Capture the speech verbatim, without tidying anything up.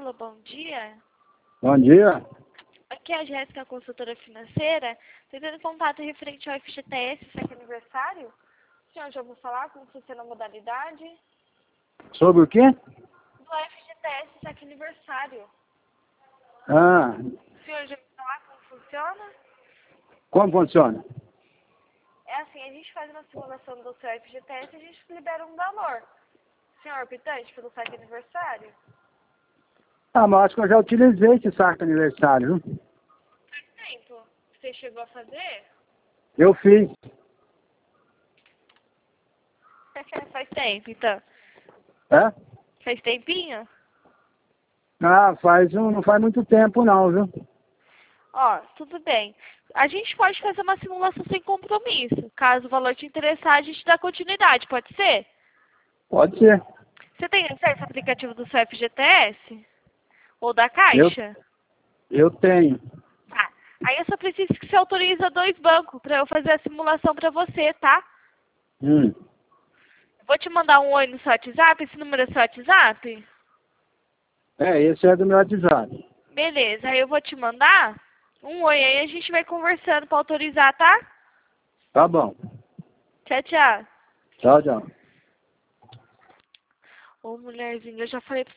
Alô, bom dia. Bom dia. Aqui é a Jéssica, consultora financeira. Tentando contato referente ao F G T S, saque aniversário. O senhor já ouviu falar como funciona a modalidade? Sobre o quê? Do F G T S, saque aniversário. Ah, O senhor já ouviu falar como funciona? como funciona? É assim, a gente faz uma simulação do seu F G T S e a gente libera um valor. Senhor optante pelo saque aniversário? Ah, mas acho que eu já utilizei esse saco aniversário, viu? Faz tempo. Você chegou a fazer? Eu fiz. Faz tempo, então. É? Faz tempinho? Ah, faz um, não faz muito tempo não, viu? Ó, tudo bem. A gente pode fazer uma simulação sem compromisso. Caso o valor te interessar, a gente dá continuidade, pode ser? Pode ser. Você tem acesso ao aplicativo do seu F G T S? Ou da Eu, Caixa? eu tenho. Tá. Aí eu só preciso que você autorize dois bancos para eu fazer a simulação para você, tá? Hum. Vou te mandar um oi no seu WhatsApp. Esse número é seu WhatsApp? É, esse é do meu WhatsApp. Beleza. Aí eu vou te mandar um oi. Aí a gente vai conversando para autorizar, tá? Tá bom. Tchau, tchau. Tchau, tchau. Ô, mulherzinha, eu já falei pra